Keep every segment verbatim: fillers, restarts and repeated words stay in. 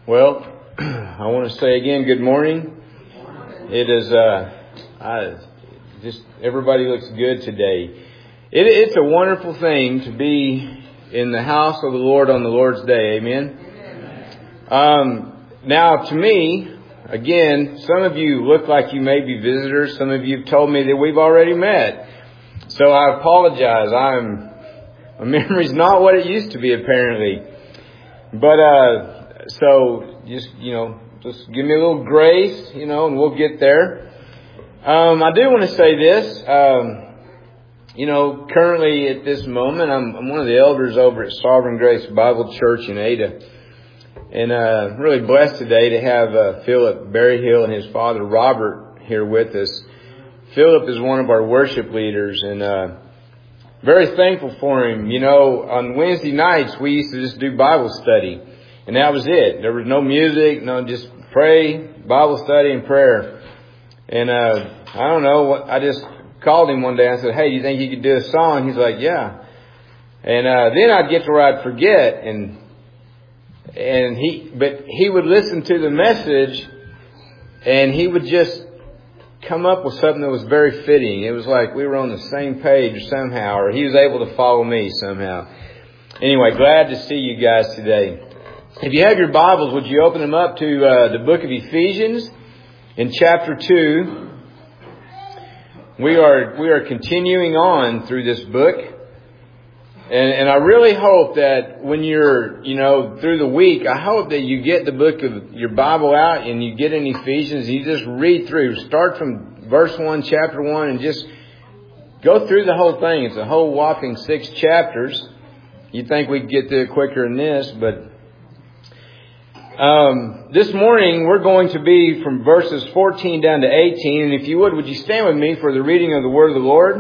Well, I want to say again, good morning. It is, uh, I just, everybody looks good today. It, it's a wonderful thing to be in the house of the Lord on the Lord's Day. Amen. Um, now, to me, again, some of you look like you may be visitors. Some of you have told me that we've already met. So I apologize. I'm, my memory's not what it used to be, apparently. But, uh, so just, you know, just give me a little grace, you know, and we'll get there. Um, I do want to say this. Um, you know, currently at this moment, I'm, I'm one of the elders over at Sovereign Grace Bible Church in Ada. And, uh, I'm really blessed today to have, uh, Philip Berryhill and his father Robert here with us. Philip is one of our worship leaders, and, uh, very thankful for him. You know, on Wednesday nights, we used to just do Bible study. And that was it. There was no music, no, just pray, Bible study, and prayer. And, uh, I don't know, I just called him one day and I said, hey, do you think you could do a song? He's like, yeah. And, uh, then I'd get to where I'd forget, and, and he, but he would listen to the message, and he would just come up with something that was very fitting. It was like we were on the same page somehow, or he was able to follow me somehow. Anyway, glad to see you guys today. If you have your Bibles, would you open them up to uh, the book of Ephesians in chapter two? We are we are continuing on through this book, and and I really hope that when you're you know through the week, I hope that you get the book of your Bible out and you get in Ephesians. You just read through, start from verse one, chapter one, and just go through the whole thing. It's a whole whopping six chapters. You'd think we'd get through it quicker than this, but. Um, this morning we're going to be from verses fourteen down to eighteen, and if you would, would you stand with me for the reading of the Word of the Lord?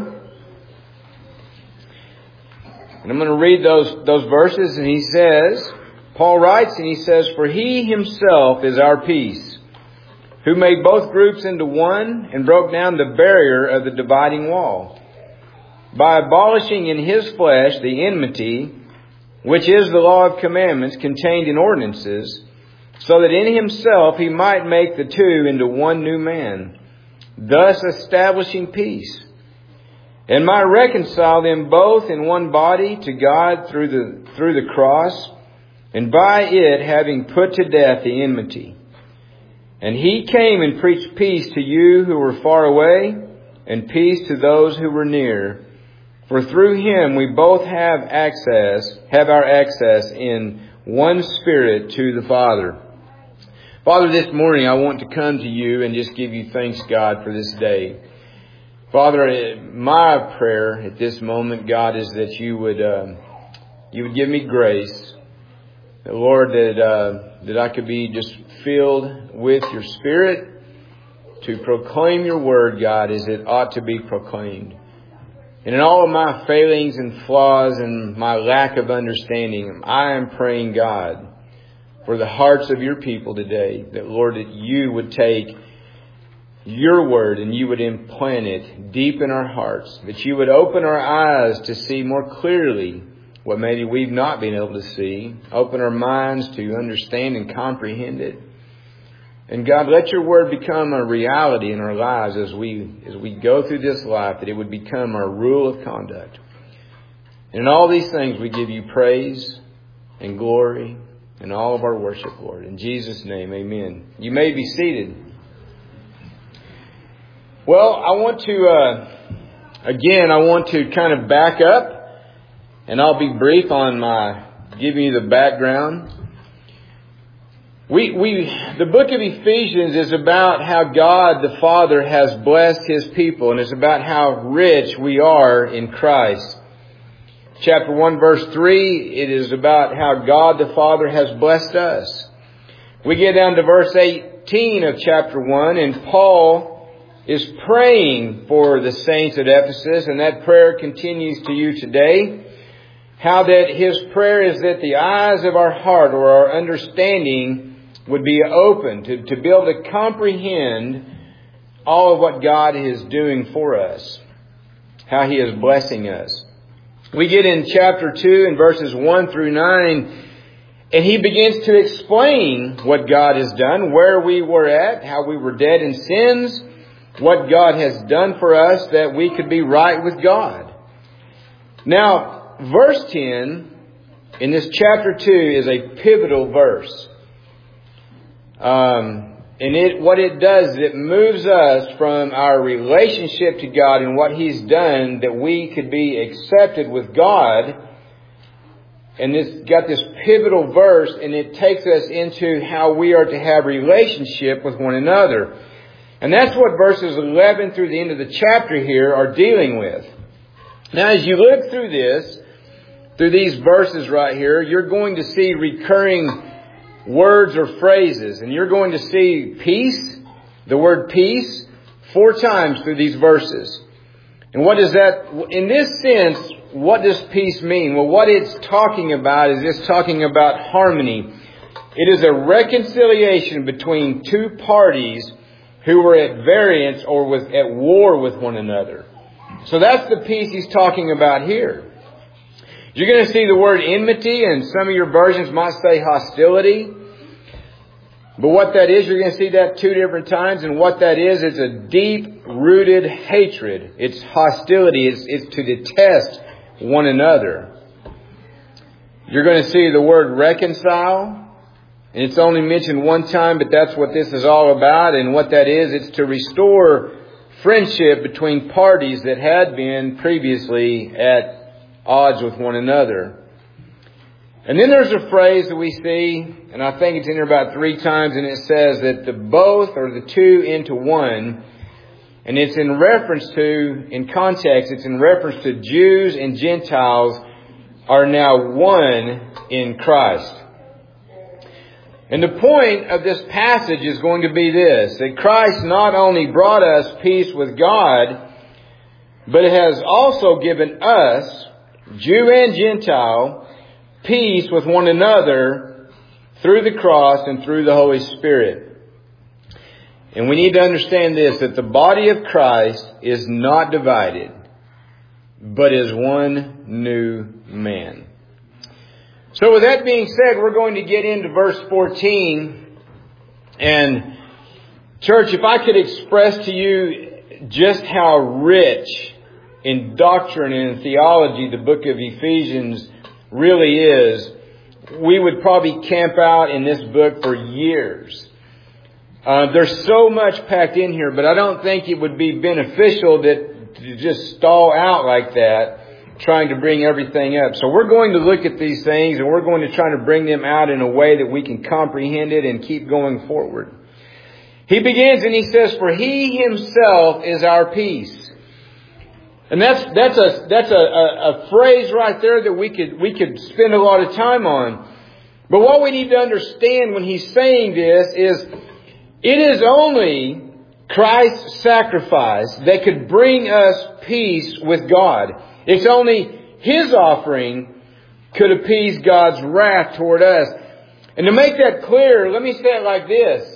And I'm going to read those those verses, and he says, Paul writes, and he says, "For he himself is our peace, who made both groups into one and broke down the barrier of the dividing wall, by abolishing in his flesh the enmity, which is the law of commandments contained in ordinances, so that in himself he might make the two into one new man, thus establishing peace, and might reconcile them both in one body to God through the through the cross, and by it having put to death the enmity. And he came and preached peace to you who were far away, and peace to those who were near. For through him we both have access, have our access in one Spirit to the Father." Father, this morning I want to come to you and just give you thanks, God, for this day. Father, my prayer at this moment, God, is that you would uh, you would give me grace, that, Lord, that uh, that I could be just filled with your Spirit to proclaim your word, God, as it ought to be proclaimed. And in all of my failings and flaws and my lack of understanding, I am praying, God, for the hearts of your people today, that, Lord, that you would take your word and you would implant it deep in our hearts, that you would open our eyes to see more clearly what maybe we've not been able to see, open our minds to understand and comprehend it. And God, let your word become a reality in our lives as we as we go through this life, that it would become our rule of conduct. And in all these things we give you praise and glory and all of our worship, Lord. In Jesus' name, amen. You may be seated. Well, I want to, uh, again, I want to kind of back up, and I'll be brief on my giving you the background. We, we, the book of Ephesians is about how God the Father has blessed His people, and it's about how rich we are in Christ. Chapter one, verse three, it is about how God the Father has blessed us. We get down to verse eighteen of chapter one, and Paul is praying for the saints at Ephesus, and that prayer continues to you today. How that his prayer is that the eyes of our heart or our understanding would be open to, to be able to comprehend all of what God is doing for us. How He is blessing us. We get in chapter two and verses one through nine, And he begins to explain what God has done, where we were at, how we were dead in sins, what God has done for us that we could be right with God. Now, verse ten in this chapter two is a pivotal verse. Um, and it, what it does is it moves us from our relationship to God and what He's done that we could be accepted with God. And it's got this pivotal verse, and it takes us into how we are to have relationship with one another. And that's what verses eleven through the end of the chapter here are dealing with. Now, as you look through this, through these verses right here, you're going to see recurring words or phrases. And you're going to see peace, the word peace, four times through these verses. And what does that, in this sense, what does peace mean? Well, what it's talking about is it's talking about harmony. It is a reconciliation between two parties who were at variance or was at war with one another. So that's the peace he's talking about here. You're going to see the word enmity, and some of your versions might say hostility. But what that is, you're going to see that two different times. And what that is, it's a deep-rooted hatred. It's hostility. It's, it's to detest one another. You're going to see the word reconcile. And it's only mentioned one time, but that's what this is all about. And what that is, it's to restore friendship between parties that had been previously at odds with one another. And then there's a phrase that we see, and I think it's in here about three times, and it says that the both or the two into one. And it's in reference to, in context, it's in reference to Jews and Gentiles are now one in Christ. And the point of this passage is going to be this, that Christ not only brought us peace with God, but it has also given us, Jew and Gentile, peace with one another through the cross and through the Holy Spirit. And we need to understand this, that the body of Christ is not divided, but is one new man. So with that being said, we're going to get into verse fourteen. And church, if I could express to you just how rich in doctrine and in theology the book of Ephesians really is, we would probably camp out in this book for years. Uh, there's so much packed in here, but I don't think it would be beneficial that to just stall out like that, trying to bring everything up. So we're going to look at these things, and we're going to try to bring them out in a way that we can comprehend it and keep going forward. He begins and he says, "For He Himself is our peace." And that's that's a that's a, a, a phrase right there that we could we could spend a lot of time on. But what we need to understand when he's saying this is, it is only Christ's sacrifice that could bring us peace with God. It's only His offering could appease God's wrath toward us. And to make that clear, let me say it like this.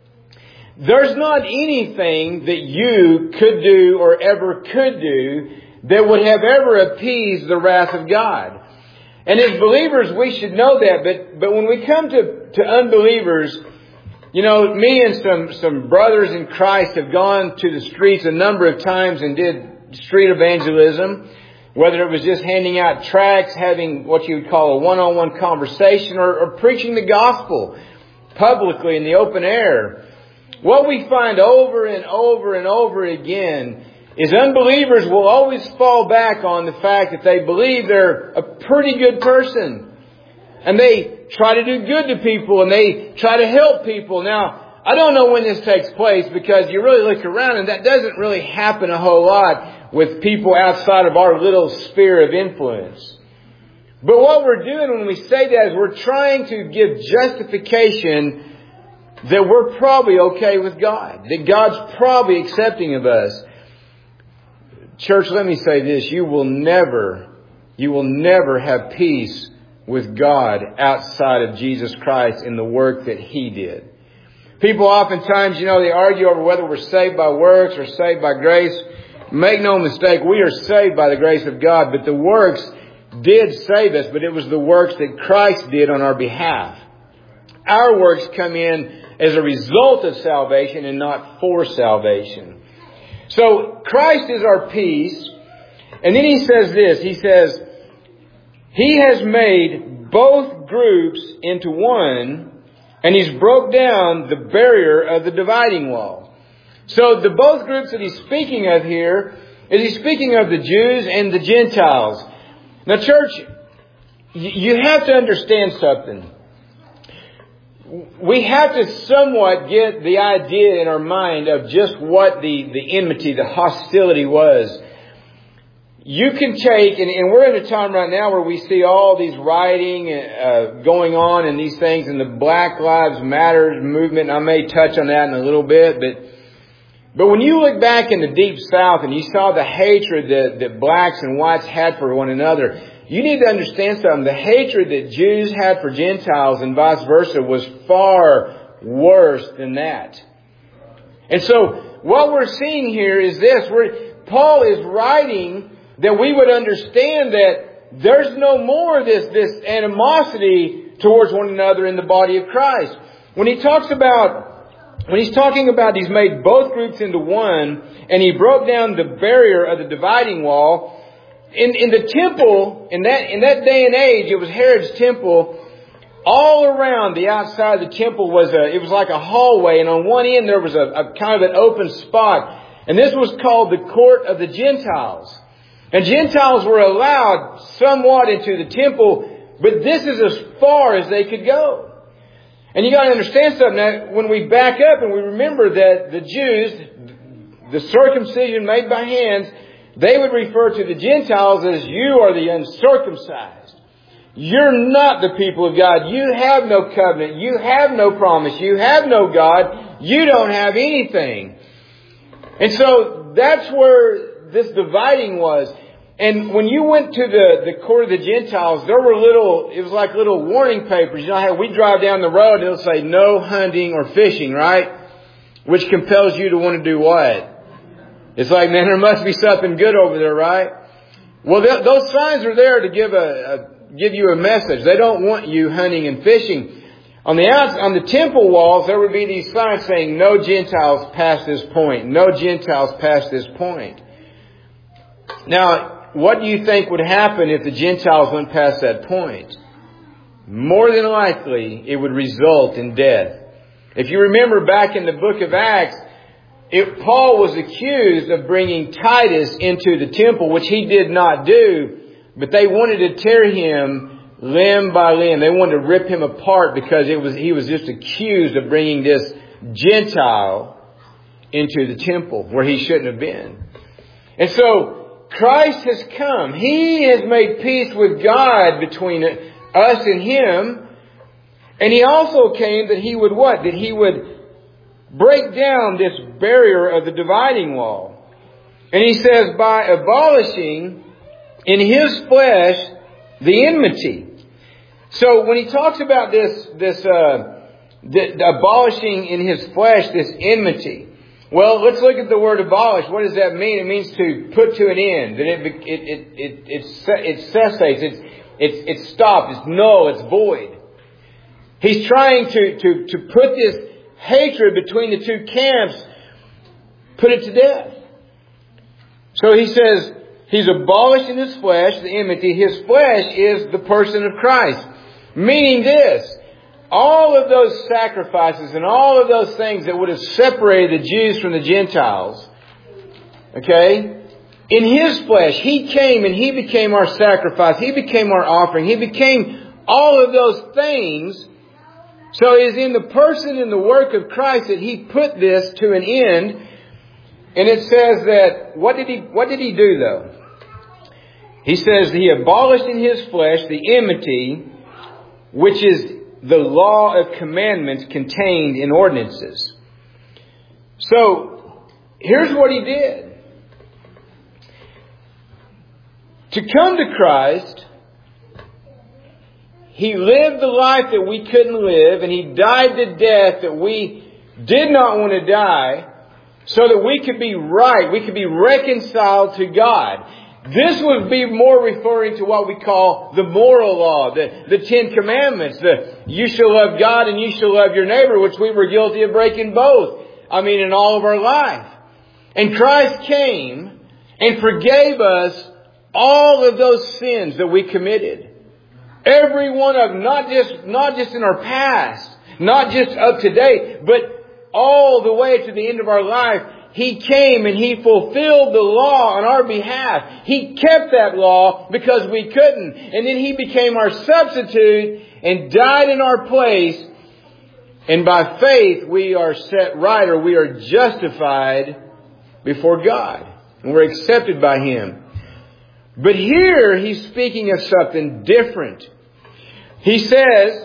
There's not anything that you could do or ever could do that would have ever appeased the wrath of God. And as believers, we should know that. But, but when we come to, to unbelievers, you know, me and some, some brothers in Christ have gone to the streets a number of times and did street evangelism. Whether it was just handing out tracts, having what you would call a one-on-one conversation, or, or preaching the gospel publicly in the open air. What we find over and over and over again is unbelievers will always fall back on the fact that they believe they're a pretty good person. And they try to do good to people, and they try to help people. Now, I don't know when this takes place, because you really look around and that doesn't really happen a whole lot with people outside of our little sphere of influence. But what we're doing when we say that is we're trying to give justification that we're probably okay with God, that God's probably accepting of us. Church, let me say this. You will never, you will never have peace with God outside of Jesus Christ and the work that He did. People oftentimes, you know, they argue over whether we're saved by works or saved by grace. Make no mistake, we are saved by the grace of God, but the works did save us, but it was the works that Christ did on our behalf. Our works come in as a result of salvation and not for salvation. So Christ is our peace. And then he says this. He says, He has made both groups into one, and He's broke down the barrier of the dividing wall. So the both groups that He's speaking of here is He's speaking of the Jews and the Gentiles. Now, church, you have to understand something. We have to somewhat get the idea in our mind of just what the, the enmity, the hostility was. You can take, and, and we're in a time right now where we see all these rioting uh, going on and these things, and the Black Lives Matter movement. And I may touch on that in a little bit, but but when you look back in the Deep South and you saw the hatred that, that blacks and whites had for one another, you need to understand something. The hatred that Jews had for Gentiles and vice versa was far worse than that. And so what we're seeing here is this. We're, Paul is writing that we would understand that there's no more this, this animosity towards one another in the body of Christ. When he talks about, when he's talking about he's made both groups into one, and he broke down the barrier of the dividing wall. In, in the temple, in that, in that day and age, it was Herod's temple. All around the outside of the temple was a, it was like a hallway, and on one end there was a, a kind of an open spot. And this was called the court of the Gentiles. And Gentiles were allowed somewhat into the temple, but this is as far as they could go. And you got to understand something. Now, when we back up and we remember that the Jews, the circumcision made by hands, they would refer to the Gentiles as you are the uncircumcised. You're not the people of God. You have no covenant. You have no promise. You have no God. You don't have anything. And so that's where this dividing was. And when you went to the, the court of the Gentiles, there were little, it was like little warning papers. You know how we drive down the road and it'll say no hunting or fishing, right? Which compels you to want to do what? It's like, man, there must be something good over there, right? Well, th- those signs are there to give a, a give you a message. They don't want you hunting and fishing. On the outs- on the temple walls, there would be these signs saying, "No Gentiles past this point. No Gentiles past this point." Now, what do you think would happen if the Gentiles went past that point? More than likely, it would result in death. If you remember back in the book of Acts, If Paul was accused of bringing Titus into the temple, which he did not do, but they wanted to tear him limb by limb. They wanted to rip him apart because it was he was just accused of bringing this Gentile into the temple where he shouldn't have been. And so Christ has come. He has made peace with God between us and Him. And He also came that He would what? That He would break down this barrier of the dividing wall. And He says by abolishing in His flesh the enmity. So when He talks about this, this uh, the, the abolishing in His flesh this enmity. Well, let's look at the word abolish. What does that mean? It means to put to an end. That it it it it it, it cessates. It's it's it's stopped. It's null. It's void. He's trying to to to put this hatred between the two camps, put it to death. So He says He's abolished in His flesh the enmity. His flesh is the person of Christ. Meaning this. All of those sacrifices and all of those things that would have separated the Jews from the Gentiles, okay, in His flesh, He came and He became our sacrifice. He became our offering. He became all of those things. So it is in the person and the work of Christ that He put this to an end. And it says that, what did He, what did He do though? He says He abolished in His flesh the enmity, which is the law of commandments contained in ordinances. So, here's what He did. To come to Christ, He lived the life that we couldn't live, and He died the death that we did not want to die, so that we could be right, we could be reconciled to God. This would be more referring to what we call the moral law, the, the Ten Commandments, the you shall love God and you shall love your neighbor, which we were guilty of breaking both. I mean, in all of our life. And Christ came and forgave us all of those sins that we committed. Every one of them, not just, not just in our past, not just up to date, but all the way to the end of our life. He came and He fulfilled the law on our behalf. He kept that law because we couldn't. And then He became our substitute and died in our place. And by faith we are set right, or we are justified before God. And we're accepted by Him. But here He's speaking of something different. He says,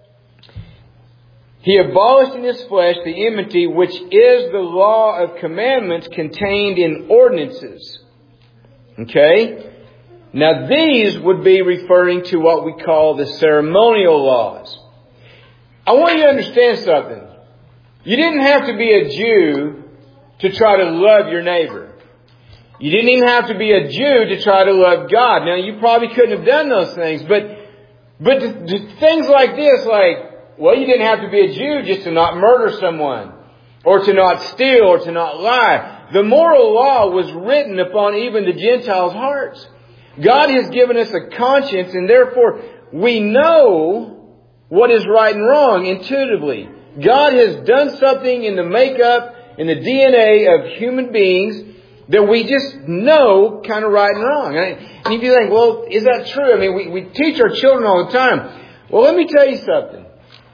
He abolished in His flesh the enmity, which is the law of commandments contained in ordinances. Okay? Now these would be referring to what we call the ceremonial laws. I want you to understand something. You didn't have to be a Jew to try to love your neighbor. You didn't even have to be a Jew to try to love God. Now you probably couldn't have done those things, but, but the, the things like this, like, well, you didn't have to be a Jew just to not murder someone, or to not steal, or to not lie. The moral law was written upon even the Gentiles' hearts. God has given us a conscience, and therefore we know what is right and wrong intuitively. God has done something in the makeup, in the D N A of human beings, that we just know kind of right and wrong. And you'd be like, well, is that true? I mean, we, we teach our children all the time. Well, let me tell you something.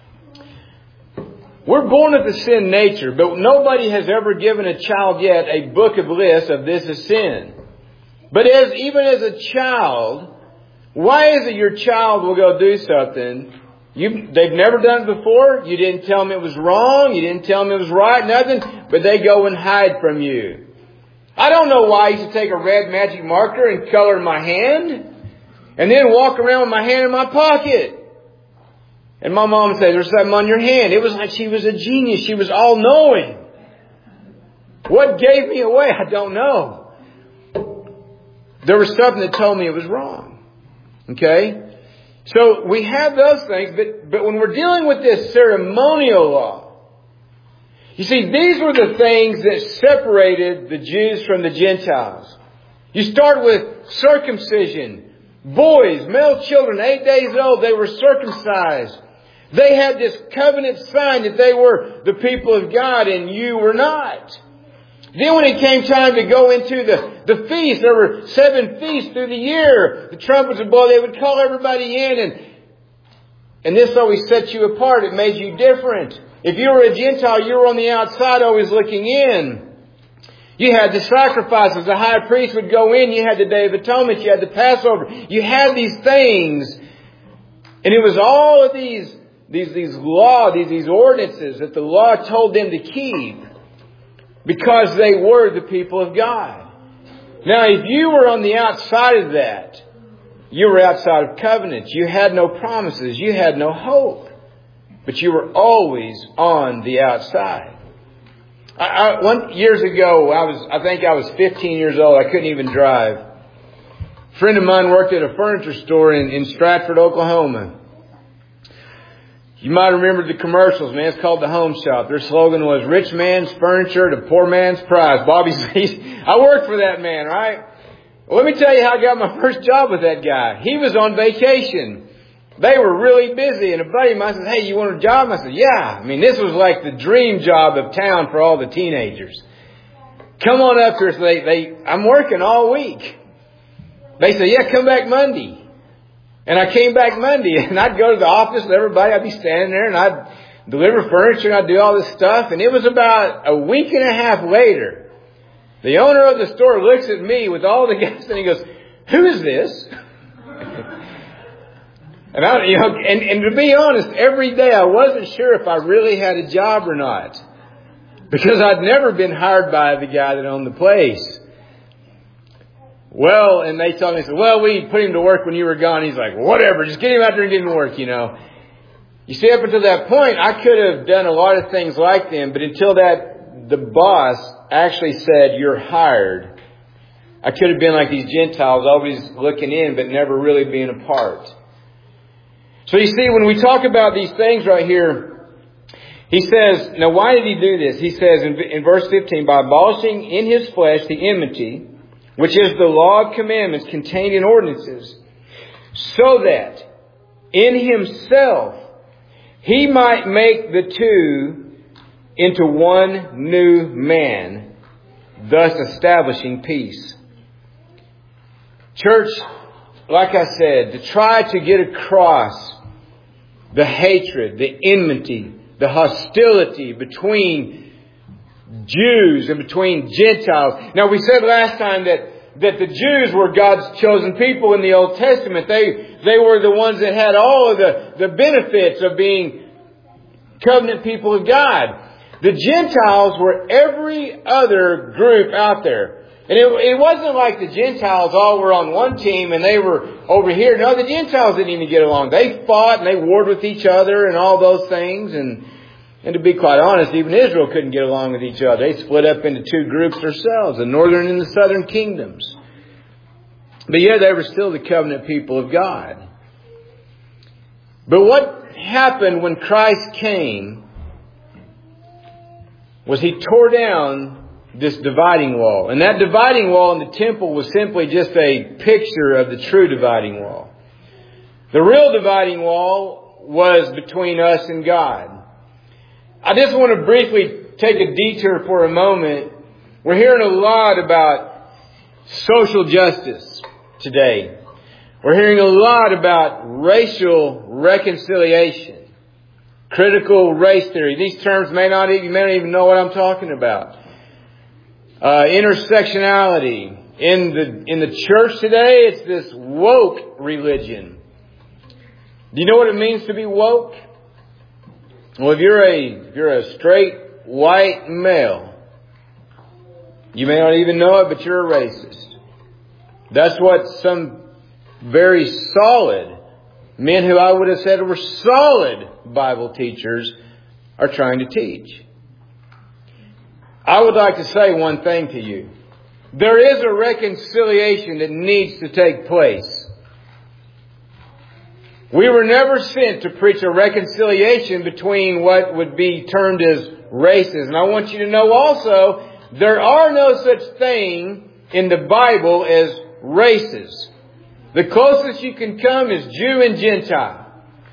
We're born with a sin nature, but nobody has ever given a child yet a book of lists of this is sin. But as even as a child, why is it your child will go do something? You, they've never done it before. You didn't tell them it was wrong. You didn't tell them it was right. Nothing. But they go and hide from you. I don't know why I used to take a red magic marker and color my hand, and then walk around with my hand in my pocket. And my mom would say, there's something on your hand. It was like she was a genius. She was all-knowing. What gave me away? I don't know. There was something that told me it was wrong. Okay? So we have those things, but, but when we're dealing with this ceremonial law, you see, these were the things that separated the Jews from the Gentiles. You start with circumcision. Boys, male children, eight days old, they were circumcised. They had this covenant sign that they were the people of God and you were not. Then when it came time to go into the, the feast, there were seven feasts through the year. The trumpets would blow, they would call everybody in, and, and this always set you apart. It made you different. If you were a Gentile, you were on the outside always looking in. You had the sacrifices. The high priest would go in. You had the Day of Atonement. You had the Passover. You had these things. And it was all of these, these, these law, these, these ordinances that the law told them to keep because they were the people of God. Now, if you were on the outside of that, you were outside of covenants. You had no promises. You had no hope. But you were always on the outside. I, I, one years ago, I was, I think I was fifteen years old. I couldn't even drive. A friend of mine worked at a furniture store in, in Stratford, Oklahoma. You might remember the commercials, man. It's called the Home Shop. Their slogan was "Rich man's furniture to poor man's prize." Bobby says, I worked for that man, right? Well, let me tell you how I got my first job with that guy. He was on vacation. They were really busy, and a buddy of mine said, hey, you want a job? I said, yeah. I mean, this was like the dream job of town for all the teenagers. Come on up here. So they, they, I'm working all week. They said, yeah, come back Monday. And I came back Monday, and I'd go to the office with everybody. I'd be standing there, and I'd deliver furniture, and I'd do all this stuff. And it was about a week and a half later, the owner of the store looks at me with all the guests, and he goes, who is this? And, I, you know, and, and to be honest, every day I wasn't sure if I really had a job or not. Because I'd never been hired by the guy that owned the place. Well, and they told me, said, well, we put him to work when you were gone. He's like, well, whatever, just get him out there and get him to work, you know. You see, up until that point, I could have done a lot of things like them. But until that, the boss actually said, you're hired. I could have been like these Gentiles, always looking in, but never really being a part. So you see, when we talk about these things right here, he says, now why did he do this? He says in, in verse fifteen, by abolishing in his flesh the enmity, which is the law of commandments contained in ordinances, so that in himself he might make the two into one new man, thus establishing peace. Church, like I said, to try to get across the hatred, the enmity, the hostility between Jews and between Gentiles. Now, we said last time that, that the Jews were God's chosen people in the Old Testament. They, they were the ones that had all of the, the benefits of being covenant people of God. The Gentiles were every other group out there. And it, it wasn't like the Gentiles all were on one team and they were over here. No, the Gentiles didn't even get along. They fought and they warred with each other and all those things. And, and to be quite honest, even Israel couldn't get along with each other. They split up into two groups themselves, the northern and the southern kingdoms. But yet they were still the covenant people of God. But what happened when Christ came was He tore down this dividing wall. And that dividing wall in the temple was simply just a picture of the true dividing wall. The real dividing wall was between us and God. I just want to briefly take a detour for a moment. We're hearing a lot about social justice today. We're hearing a lot about racial reconciliation, critical race theory. These terms may not even, you may not even know what I'm talking about. Uh, intersectionality. In the, in the church today, it's this woke religion. Do you know what it means to be woke? Well, if you're a, if you're a straight white male, you may not even know it, but you're a racist. That's what some very solid men who I would have said were solid Bible teachers are trying to teach. I would like to say one thing to you. There is a reconciliation that needs to take place. We were never sent to preach a reconciliation between what would be termed as races. And I want you to know also, there are no such thing in the Bible as races. The closest you can come is Jew and Gentile.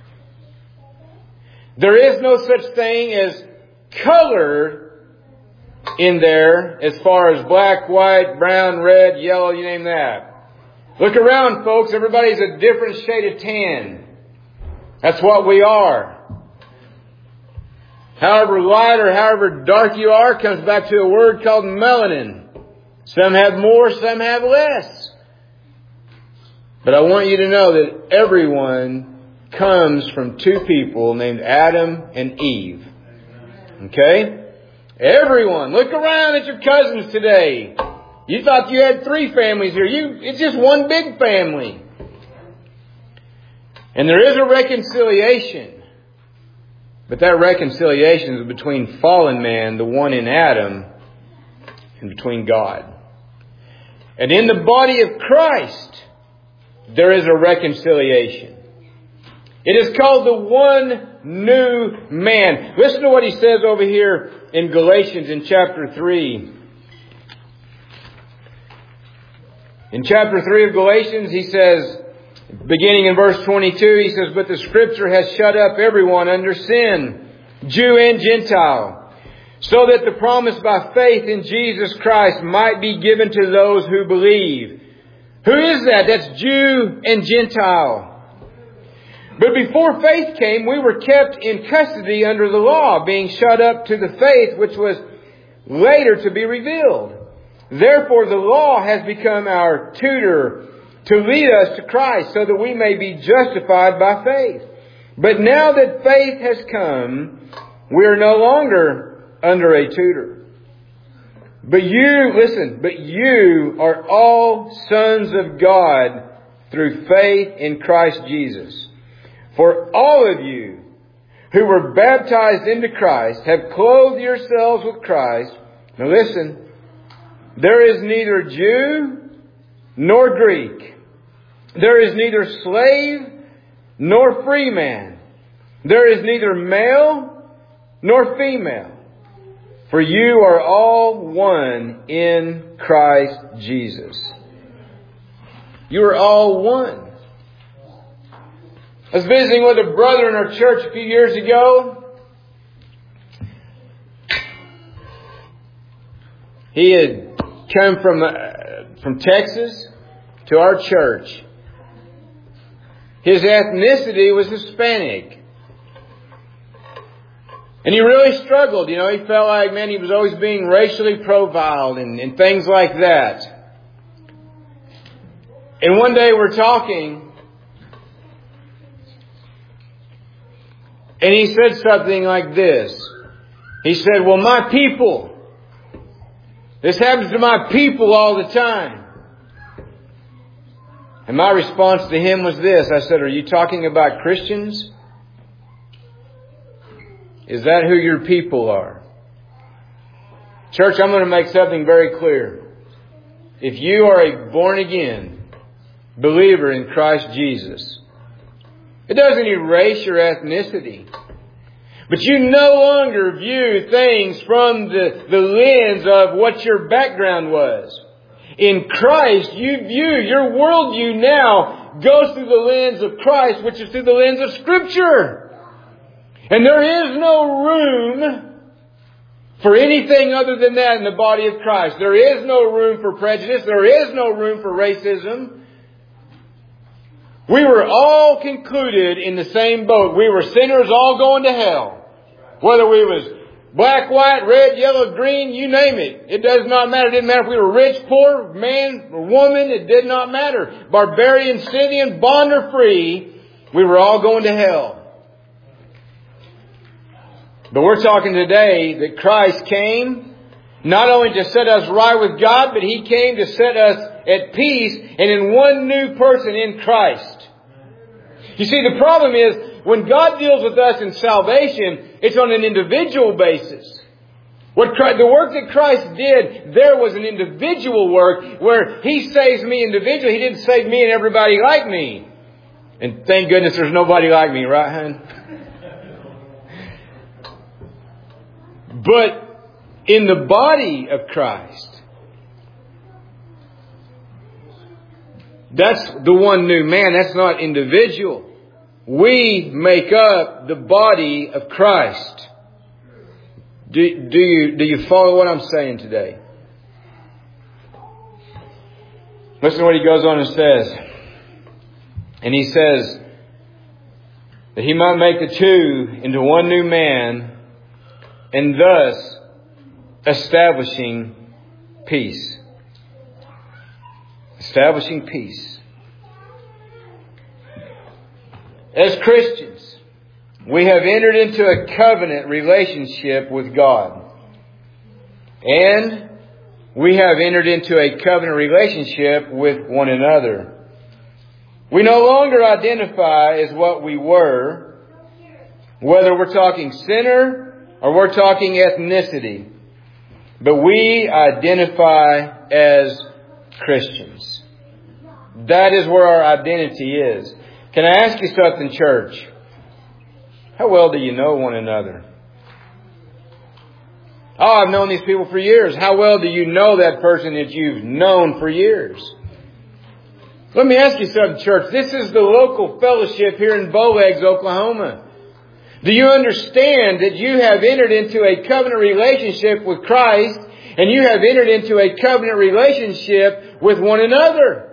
There is no such thing as colored in there as far as black, white, brown, red, yellow, you name that. Look around, folks. Everybody's a different shade of tan. That's what we are. However light or however dark you are comes back to a word called melanin. Some have more, some have less. But I want you to know that everyone comes from two people named Adam and Eve. Okay? Everyone. Look around at your cousins today. You thought you had three families here. You, it's just one big family. And there is a reconciliation. But that reconciliation is between fallen man, the one in Adam, and between God. And in the body of Christ, there is a reconciliation. It is called the one new man. Listen to what he says over here in Galatians in chapter three. In chapter three of Galatians, he says, beginning in verse twenty-two, he says, but the Scripture has shut up everyone under sin, Jew and Gentile, so that the promise by faith in Jesus Christ might be given to those who believe. Who is that? That's Jew and Gentile. But before faith came, we were kept in custody under the law, being shut up to the faith which was later to be revealed. Therefore, the law has become our tutor to lead us to Christ, so that we may be justified by faith. But now that faith has come, we are no longer under a tutor. But you, listen, but you are all sons of God through faith in Christ Jesus. For all of you who were baptized into Christ have clothed yourselves with Christ. Now listen, there is neither Jew nor Greek. There is neither slave nor free man. There is neither male nor female. For you are all one in Christ Jesus. You are all one. I was visiting with a brother in our church a few years ago. He had come from uh, from Texas to our church. His ethnicity was Hispanic. And he really struggled. You know, he felt like, man, he was always being racially profiled and, and things like that. And one day we're talking, and he said something like this. He said, well, my people. This happens to my people all the time. And my response to him was this. I said, are you talking about Christians? Is that who your people are? Church, I'm going to make something very clear. If you are a born again believer in Christ Jesus, it doesn't erase your ethnicity. But you no longer view things from the, the lens of what your background was. In Christ, you view, your worldview now goes through the lens of Christ, which is through the lens of Scripture. And there is no room for anything other than that in the body of Christ. There is no room for prejudice. There is no room for racism. We were all concluded in the same boat. We were sinners all going to hell. Whether we was black, white, red, yellow, green, you name it. It does not matter. It didn't matter if we were rich, poor, man or woman. It did not matter. Barbarian, Scythian, bond or free. We were all going to hell. But we're talking today that Christ came not only to set us right with God, but He came to set us at peace and in one new person in Christ. You see, the problem is when God deals with us in salvation, it's on an individual basis. What Christ, the work that Christ did, there was an individual work where He saves me individually. He didn't save me and everybody like me. And thank goodness there's nobody like me, right, hon? But in the body of Christ, that's the one new man. That's not individual. We make up the body of Christ. Do, do you, do you follow what I'm saying today? Listen to what he goes on and says. And he says that He might make the two into one new man, and thus establishing peace. Establishing peace. As Christians, we have entered into a covenant relationship with God. And we have entered into a covenant relationship with one another. We no longer identify as what we were, whether we're talking sinner or we're talking ethnicity. But we identify as Christians. That is where our identity is. Can I ask you something, church? How well do you know one another? Oh, I've known these people for years. How well do you know that person that you've known for years? Let me ask you something, church. This is the local fellowship here in Bowlegs, Oklahoma. Do you understand that you have entered into a covenant relationship with Christ, and you have entered into a covenant relationship with one another?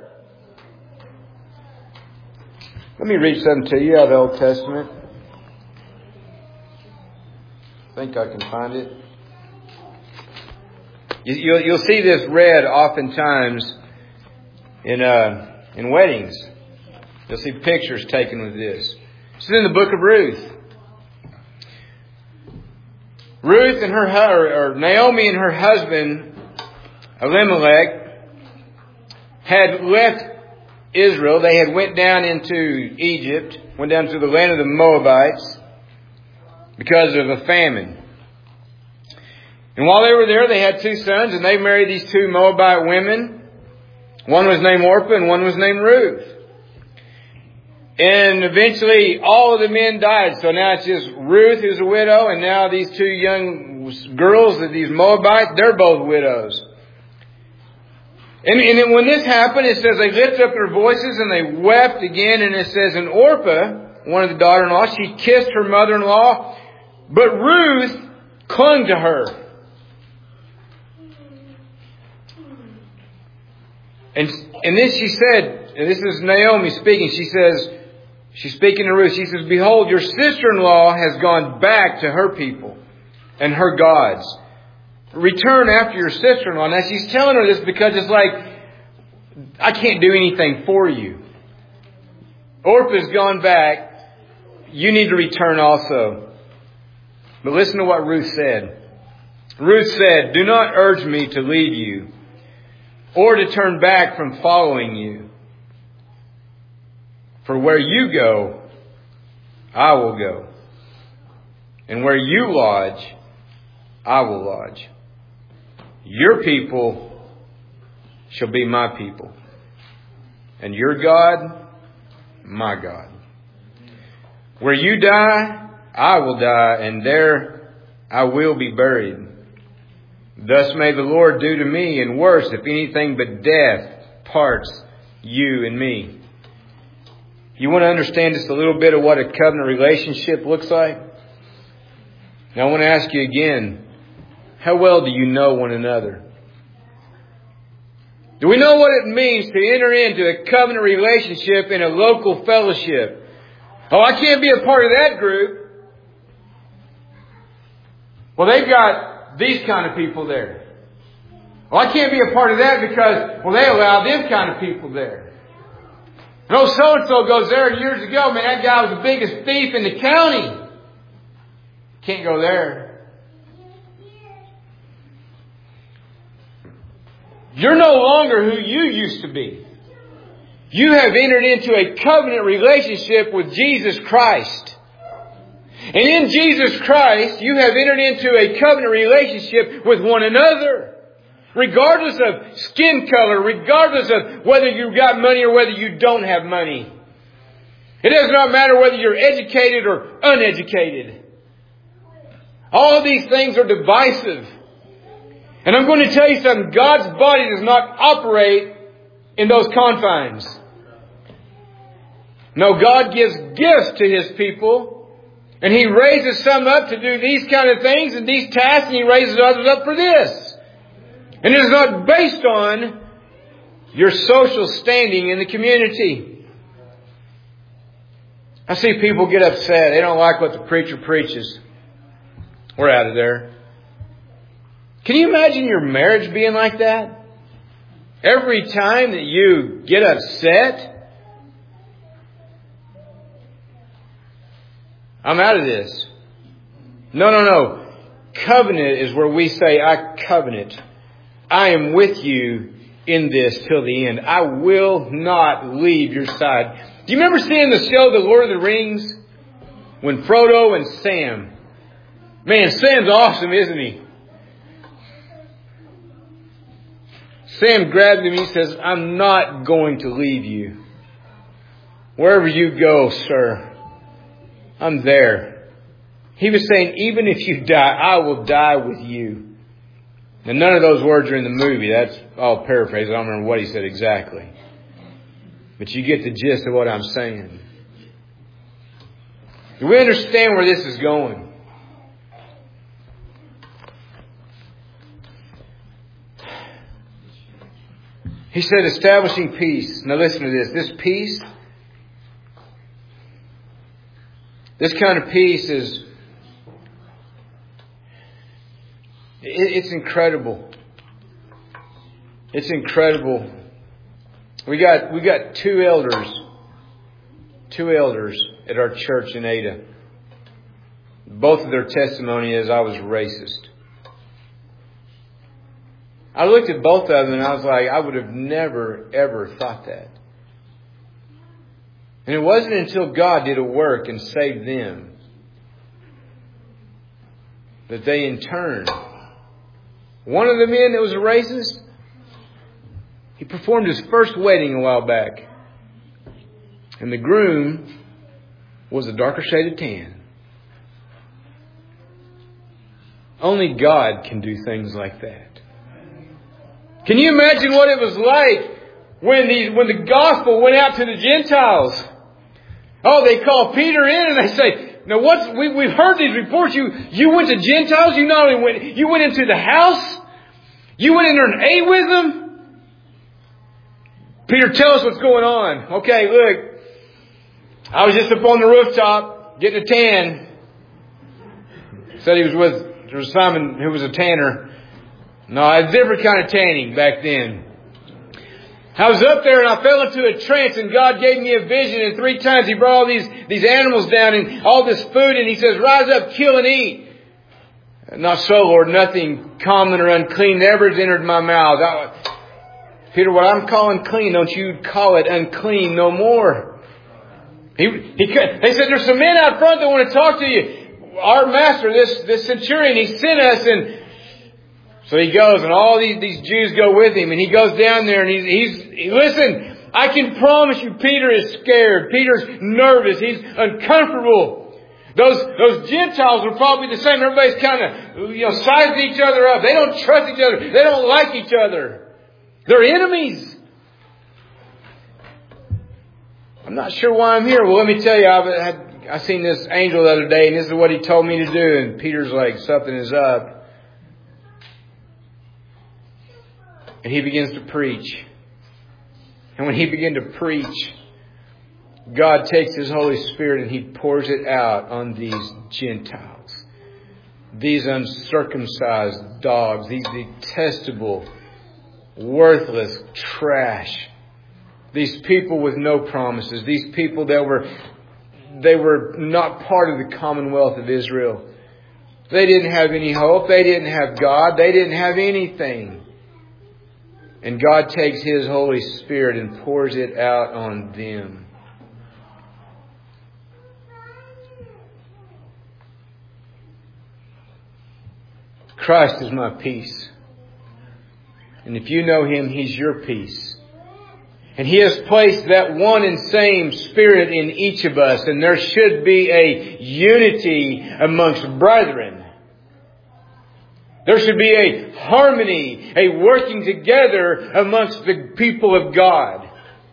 Let me read something to you out of the Old Testament. I think I can find it. You, you'll, you'll see this read oftentimes in uh, in weddings. You'll see pictures taken with this. This is in the book of Ruth. Ruth and her, or Naomi and her husband Elimelech had left Israel. They had went down into Egypt, went down to the land of the Moabites because of a famine. And while they were there, they had two sons, and they married these two Moabite women. One was named Orpah and one was named Ruth. And eventually all of the men died. So now it's just Ruth who's a widow, and now these two young girls, these Moabites, they're both widows. And, and then when this happened, it says they lifted up their voices and they wept again. And it says, and Orpah, one of the daughter-in-law, she kissed her mother-in-law, but Ruth clung to her. And, and then she said, and this is Naomi speaking, she says, she's speaking to Ruth, she says, behold, your sister-in-law has gone back to her people and her gods. Return after your sister-in-law. Now she's telling her this because it's like, I can't do anything for you. Orpah's gone back. You need to return also. But listen to what Ruth said. Ruth said, do not urge me to leave you or to turn back from following you. For where you go, I will go. And where you lodge, I will lodge. Your people shall be my people. And your God, my God. Where you die, I will die, and there I will be buried. Thus may the Lord do to me, and worse, if anything but death parts you and me. You want to understand just a little bit of what a covenant relationship looks like? Now I want to ask you again, how well do you know one another? Do we know what it means to enter into a covenant relationship in a local fellowship? Oh, I can't be a part of that group. Well, they've got these kind of people there. Well, I can't be a part of that because, well, they allow them kind of people there. And oh, so-and-so goes there years ago. Man, that guy was the biggest thief in the county. Can't go there. You're no longer who you used to be. You have entered into a covenant relationship with Jesus Christ. And in Jesus Christ, you have entered into a covenant relationship with one another. Regardless of skin color, regardless of whether you've got money or whether you don't have money. It does not matter whether you're educated or uneducated. All these things are divisive. And I'm going to tell you something. God's body does not operate in those confines. No, God gives gifts to His people. And He raises some up to do these kind of things and these tasks. And He raises others up for this. And it is not based on your social standing in the community. I see people get upset. They don't like what the preacher preaches. We're out of there. Can you imagine your marriage being like that? Every time that you get upset, I'm out of this. No, no, no. Covenant is where we say, I covenant. I am with you in this till the end. I will not leave your side. Do you remember seeing the show, The Lord of the Rings? When Frodo and Sam. Man, Sam's awesome, isn't he? Sam grabbed him and he says, I'm not going to leave you. Wherever you go, sir, I'm there. He was saying, even if you die, I will die with you. And none of those words are in the movie. That's all paraphrased. I don't remember what he said exactly. But you get the gist of what I'm saying. Do we understand where this is going? He said, establishing peace. Now listen to this. This peace, this kind of peace is, it's incredible. It's incredible. We got, we got two elders, two elders at our church in Ada. Both of their testimony is I was racist. I looked at both of them and I was like, I would have never, ever thought that. And it wasn't until God did a work and saved them that they in turn, one of the men that was a racist, He performed his first wedding a while back. And the groom was a darker shade of tan. Only God can do things like that. Can you imagine what it was like when the, when the gospel went out to the Gentiles? Oh, they call Peter in and they say, now what's, we, we've heard these reports. You, you went to Gentiles. You not only went, you went into the house. You went in there and ate with them. Peter, tell us what's going on. Okay, look. I was just up on the rooftop getting a tan. Said he was with there was Simon who was a tanner. No, I had a different kind of tanning back then. I was up there and I fell into a trance and God gave me a vision, and three times He brought all these, these animals down and all this food, and He says, rise up, kill and eat. Not so, Lord. Nothing common or unclean ever has entered my mouth. I, Peter, what I'm calling clean, don't you call it unclean no more. He, he, they said, there's some men out front that want to talk to you. Our master, this, this centurion, he sent us, and so he goes, and all these, these Jews go with him, and he goes down there, and he's, he's, he, listen, I can promise you Peter is scared. Peter's nervous. He's uncomfortable. Those, those Gentiles are probably the same. Everybody's kind of, you know, sizing each other up. They don't trust each other. They don't like each other. They're enemies. I'm not sure why I'm here. Well, let me tell you, I've had, I seen this angel the other day, and this is what he told me to do. And Peter's like, something is up. And he begins to preach. And when he began to preach, God takes His Holy Spirit and He pours it out on these Gentiles. These uncircumcised dogs. These detestable, worthless trash. These people with no promises. These people that were, they were not part of the commonwealth of Israel. They didn't have any hope. They didn't have God. They didn't have anything. And God takes His Holy Spirit and pours it out on them. Christ is my peace. And if you know Him, He's your peace. And He has placed that one and same Spirit in each of us. And there should be a unity amongst brethren. There should be a harmony, a working together amongst the people of God.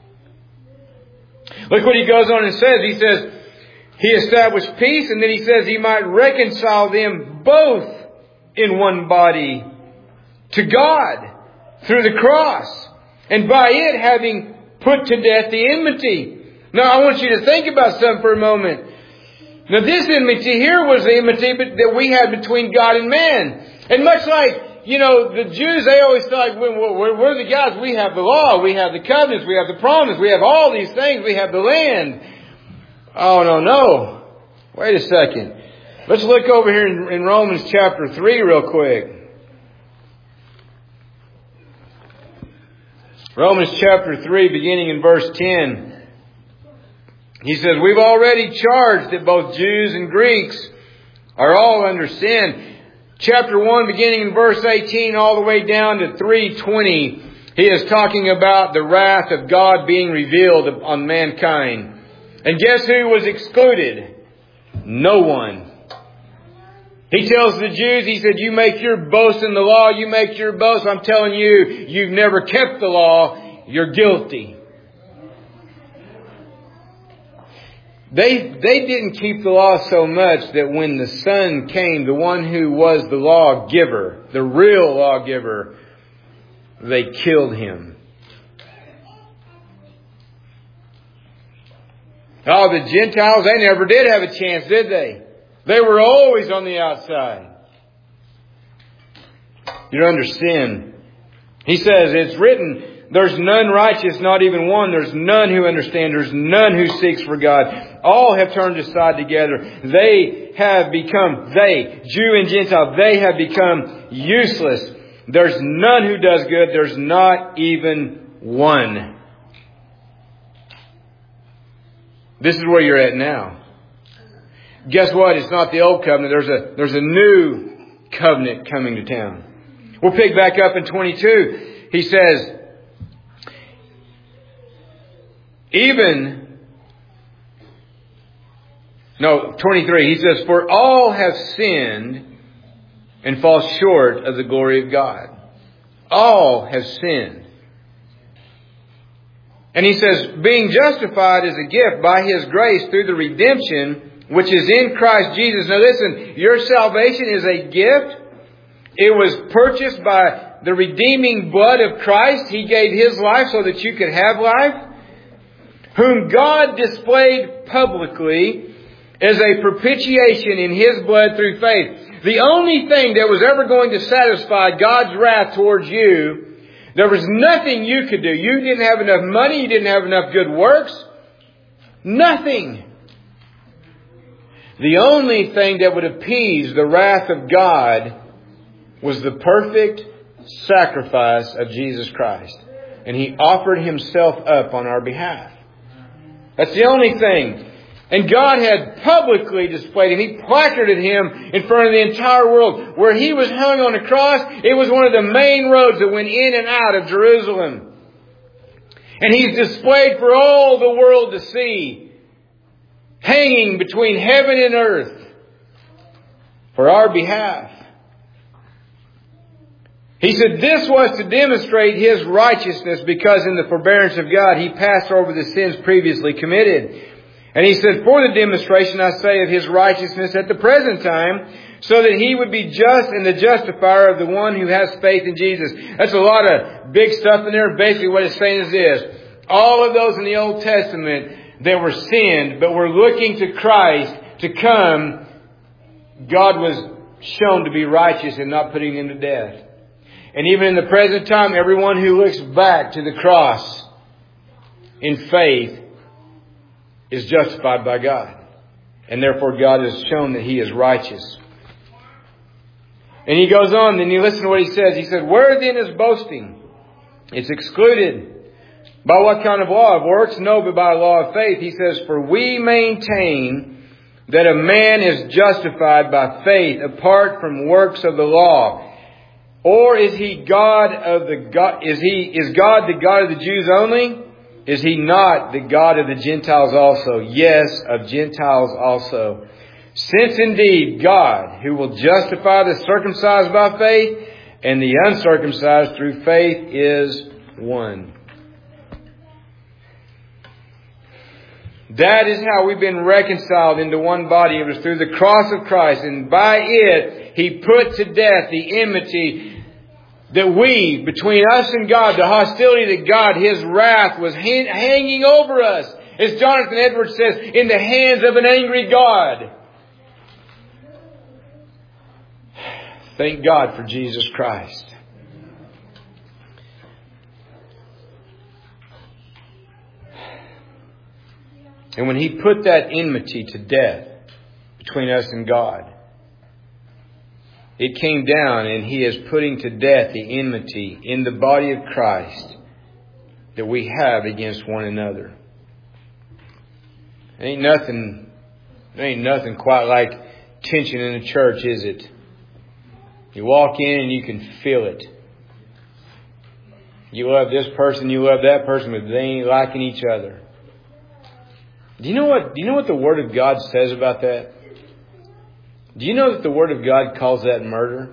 Look what He goes on and says. He says, He established peace, and then He says He might reconcile them both in one body to God through the cross, and by it having put to death the enmity. Now I want you to think about something for a moment. Now this enmity here was the enmity that we had between God and man. And much like, you know, the Jews, they always feel like, well, we're, we're the guys. We have the law. We have the covenants. We have the promise. We have all these things. We have the land. Oh, no, no. Wait a second. Let's look over here in, in Romans chapter three real quick. Romans chapter three, beginning in verse ten. He says, we've already charged that both Jews and Greeks are all under sin. Chapter one, beginning in verse eighteen, all the way down to three twenty, he is talking about the wrath of God being revealed on mankind. And guess who was excluded? No one. He tells the Jews, he said, you make your boast in the law, you make your boast. I'm telling you, you've never kept the law, you're guilty. They, they didn't keep the law so much that when the Son came, the one who was the lawgiver, the real lawgiver, they killed Him. Oh, the Gentiles, they never did have a chance, did they? They were always on the outside. You're under sin. He says, it's written, there's none righteous, not even one. There's none who understands. There's none who seeks for God. All have turned aside together. They have become, they, Jew and Gentile, they have become useless. There's none who does good. There's not even one. This is where you're at now. Guess what? It's not the old covenant. There's a, there's a new covenant coming to town. We'll pick back up in twenty-two. He says, Even, no, twenty-three, he says, for all have sinned and fall short of the glory of God. All have sinned. And he says, being justified as a gift by His grace through the redemption which is in Christ Jesus. Now listen, your salvation is a gift. It was purchased by the redeeming blood of Christ. He gave His life so that you could have life. Whom God displayed publicly as a propitiation in His blood through faith. The only thing that was ever going to satisfy God's wrath towards you, there was nothing you could do. You didn't have enough money. You didn't have enough good works. Nothing. The only thing that would appease the wrath of God was the perfect sacrifice of Jesus Christ. And He offered Himself up on our behalf. That's the only thing. And God had publicly displayed Him. He placarded Him in front of the entire world. Where He was hung on the cross, it was one of the main roads that went in and out of Jerusalem. And He's displayed for all the world to see, hanging between heaven and earth for our behalf. He said this was to demonstrate His righteousness, because in the forbearance of God He passed over the sins previously committed. And He said, for the demonstration, I say, of His righteousness at the present time, so that He would be just and the justifier of the one who has faith in Jesus. That's a lot of big stuff in there. Basically what it's saying is this. All of those in the Old Testament that were sinned, but were looking to Christ to come, God was shown to be righteous and not putting them to death. And even in the present time, everyone who looks back to the cross in faith is justified by God. And therefore God has shown that He is righteous. And he goes on, and you listen to what he says. He said, where then is boasting? It's excluded. By what kind of law? Of works? No, but by law of faith. He says, for we maintain that a man is justified by faith apart from works of the law. Or is he God of the God? Is he is God the God of the Jews only? Is He not the God of the Gentiles also? Yes, of Gentiles also. Since indeed God, who will justify the circumcised by faith and the uncircumcised through faith, is one. That is how we've been reconciled into one body. It was through the cross of Christ, and by it He put to death the enmity that we, between us and God, the hostility to God, His wrath was hanging over us. As Jonathan Edwards says, in the hands of an angry God. Thank God for Jesus Christ. And when He put that enmity to death between us and God, it came down, and He is putting to death the enmity in the body of Christ that we have against one another. Ain't nothing, ain't nothing quite like tension in a church, is it? You walk in and you can feel it. You love this person, you love that person, but they ain't liking each other. Do you know what? Do you know what the Word of God says about that? Do you know that the Word of God calls that murder?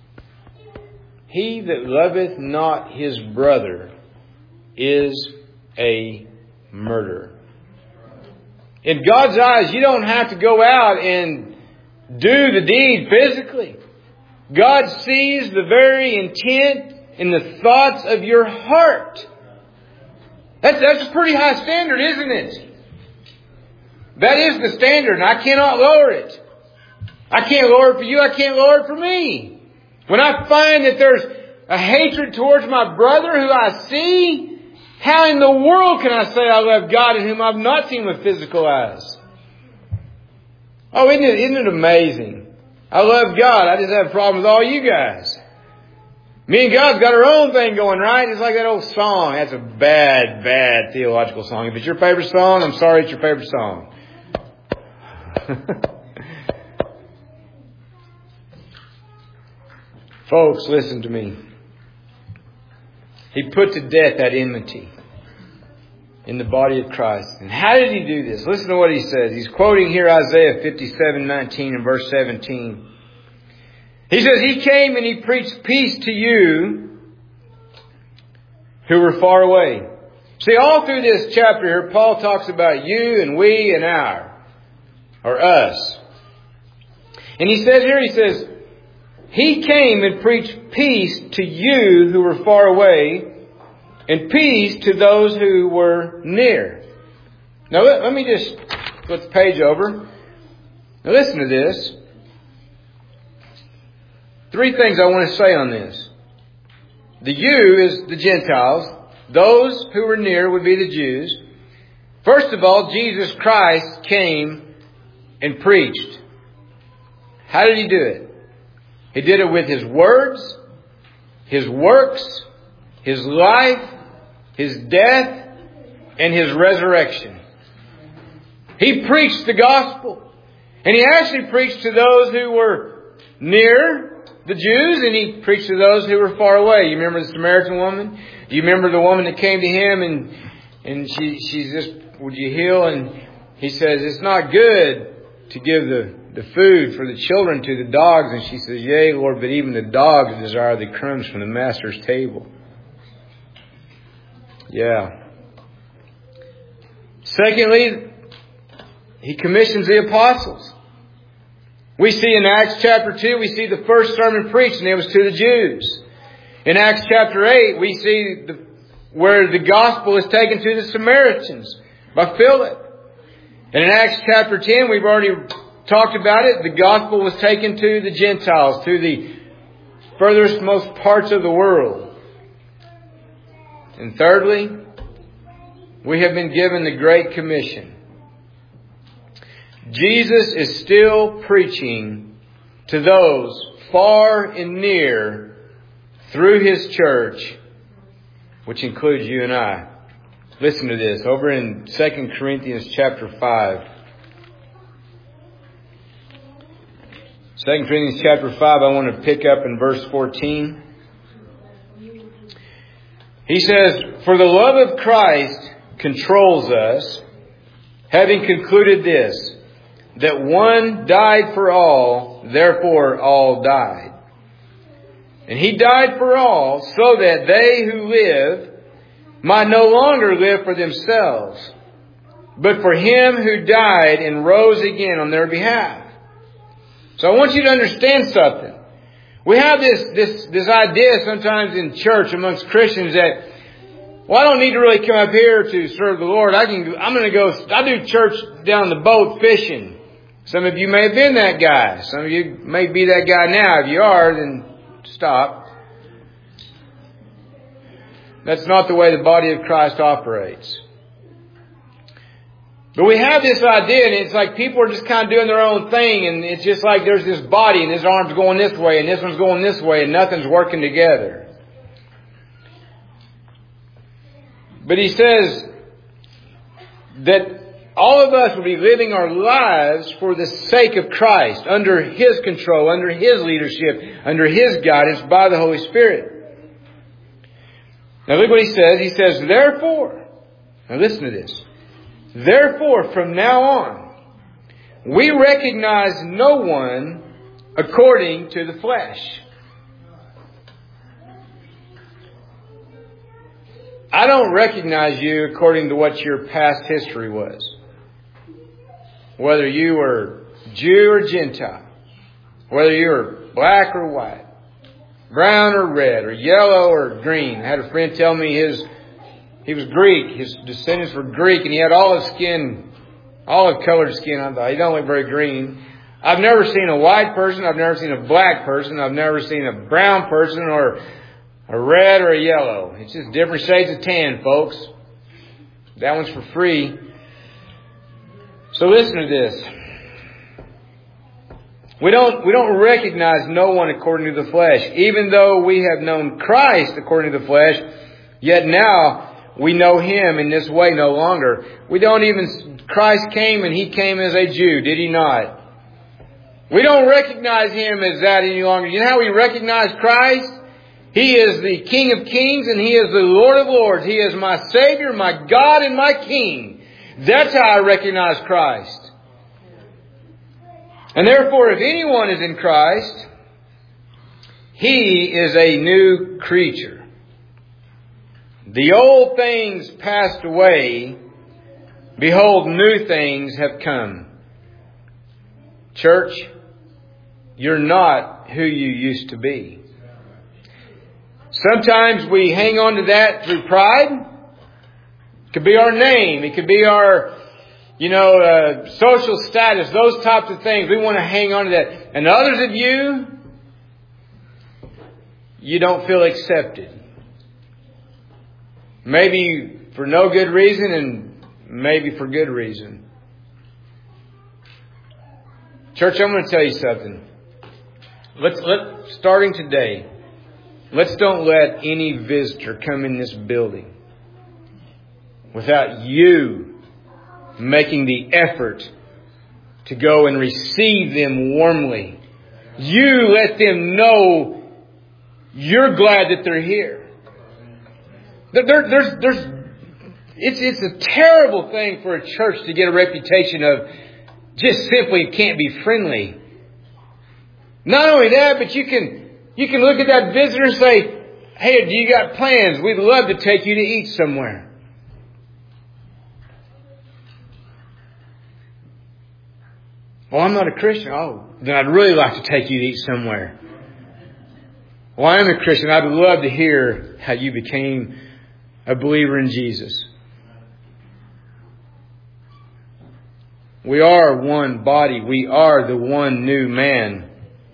He that loveth not his brother is a murderer. In God's eyes, you don't have to go out and do the deed physically. God sees the very intent and the thoughts of your heart. That's, that's a pretty high standard, isn't it? That is the standard, and I cannot lower it. I can't lower it for you. I can't lower it for me. When I find that there's a hatred towards my brother who I see, how in the world can I say I love God in whom I've not seen with physical eyes? Oh, isn't it, isn't it amazing? I love God. I just have a problem with all you guys. Me and God's got our own thing going, right? It's like that old song. That's a bad, bad theological song. If it's your favorite song, I'm sorry it's your favorite song. Folks, listen to me. He put to death that enmity. in the body of Christ. And how did He do this? Listen to what He says. He's quoting here Isaiah fifty-seven nineteen and verse seventeen. He says, He came and He preached peace to you who were far away. See, all through this chapter here, Paul talks about you and we and our, or us. And he says here, he says, He came and preached peace to you who were far away, and peace to those who were near. Now let, let me just flip the page over. Now listen to this. Three things I want to say on this. The you is the Gentiles. Those who were near would be the Jews. First of all, Jesus Christ came and preached. How did He do it? He did it with His words, His works, His life, His death, and His resurrection. He preached the gospel. And He actually preached to those who were near, the Jews, and He preached to those who were far away. You remember the Samaritan woman? Do you remember the woman that came to Him and and she she's just, would you heal? And He says, it's not good to give the, the food for the children to the dogs. And she says, yea, Lord, but even the dogs desire the crumbs from the master's table. Yeah. Secondly, He commissions the apostles. We see in Acts chapter two, we see the first sermon preached, and it was to the Jews. In Acts chapter eight, we see the, where the gospel is taken to the Samaritans by Philip. And in Acts chapter ten, we've already talked about it. The gospel was taken to the Gentiles, to the furthest most parts of the world. And thirdly, we have been given the Great Commission. Jesus is still preaching to those far and near through His church, which includes you and I. Listen to this. Over in Second Corinthians chapter five. Second Corinthians chapter five, I want to pick up in verse fourteen. He says, for the love of Christ controls us, having concluded this, that one died for all, therefore all died. And He died for all, so that they who live might no longer live for themselves, but for Him who died and rose again on their behalf. So I want you to understand something. We have this, this, this idea sometimes in church amongst Christians that, well, I don't need to really come up here to serve the Lord. I can, I'm going to go, I do church down the boat fishing. Some of you may have been that guy. Some of you may be that guy now. If you are, then stop. That's not the way the body of Christ operates. But we have this idea, and it's like people are just kind of doing their own thing, and it's just like there's this body, and this arm's going this way, and this one's going this way, and nothing's working together. But he says that all of us will be living our lives for the sake of Christ, under His control, under His leadership, under His guidance by the Holy Spirit. Now look what he says. He says, therefore, now listen to this. Therefore, from now on, we recognize no one according to the flesh. I don't recognize you according to what your past history was. Whether you were Jew or Gentile. Whether you were black or white. Brown or red. Or yellow or green. I had a friend tell me his he was Greek. His descendants were Greek. And he had olive skin. Olive colored skin. I thought, he don't look very green. I've never seen a white person. I've never seen a black person. I've never seen a brown person or a red or a yellow. It's just different shades of tan, folks. That one's for free. So listen to this. We don't, we don't recognize no one according to the flesh. Even though we have known Christ according to the flesh, yet now we know Him in this way no longer. We don't even, Christ came and He came as a Jew, did He not? We don't recognize Him as that any longer. You know how we recognize Christ? He is the King of Kings and He is the Lord of Lords. He is my Savior, my God, and my King. That's how I recognize Christ. And therefore, if anyone is in Christ, he is a new creature. The old things passed away. Behold, new things have come. Church, you're not who you used to be. Sometimes we hang on to that through pride. It could be our name. It could be our, you know, uh, social status. Those types of things. We want to hang on to that. And others of you, you don't feel accepted. Maybe for no good reason and maybe for good reason. Church, I'm going to tell you something. Let's let starting today, let's don't let any visitor come in this building without you making the effort to go and receive them warmly. You let them know you're glad that they're here. There, there, there's, there's, it's, it's a terrible thing for a church to get a reputation of just simply can't be friendly. Not only that, but you can you can look at that visitor and say, hey, do you got plans? We'd love to take you to eat somewhere. Well, I'm not a Christian. Oh, then I'd really like to take you to eat somewhere. Well, I am a Christian. I'd love to hear how you became a believer in Jesus. We are one body. We are the one new man.